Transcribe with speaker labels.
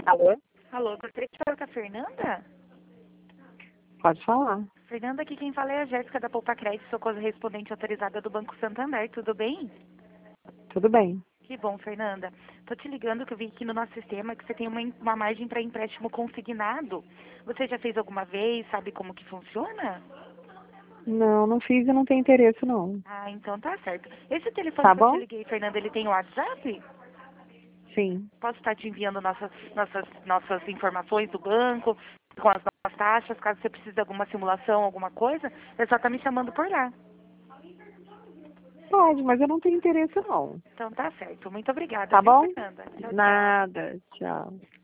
Speaker 1: Alô?
Speaker 2: Alô, gostaria de falar com a Fernanda?
Speaker 1: Pode falar.
Speaker 2: Fernanda, aqui quem fala é a Jéssica da Poupa Crédito, sou correspondente autorizada do Banco Santander, tudo bem?
Speaker 1: Tudo bem.
Speaker 2: Que bom, Fernanda. Tô te ligando que eu vi aqui no nosso sistema que você tem uma margem para empréstimo consignado. Você já fez alguma vez? Sabe como que funciona?
Speaker 1: Não, não fiz e não tenho interesse, não.
Speaker 2: Ah, então tá certo. Esse telefone
Speaker 1: Tá
Speaker 2: que eu te
Speaker 1: bom?
Speaker 2: liguei, Fernanda, ele tem WhatsApp?
Speaker 1: Sim.
Speaker 2: Posso estar te enviando nossas informações do banco, com as nossas taxas, caso você precise de alguma simulação, alguma coisa, é só estar me chamando por lá.
Speaker 1: Pode, mas eu não tenho interesse, não.
Speaker 2: Então tá certo. Muito obrigada,
Speaker 1: Tá
Speaker 2: viu,
Speaker 1: bom?
Speaker 2: Fernanda? Tchau, tchau.
Speaker 1: Nada. Tchau.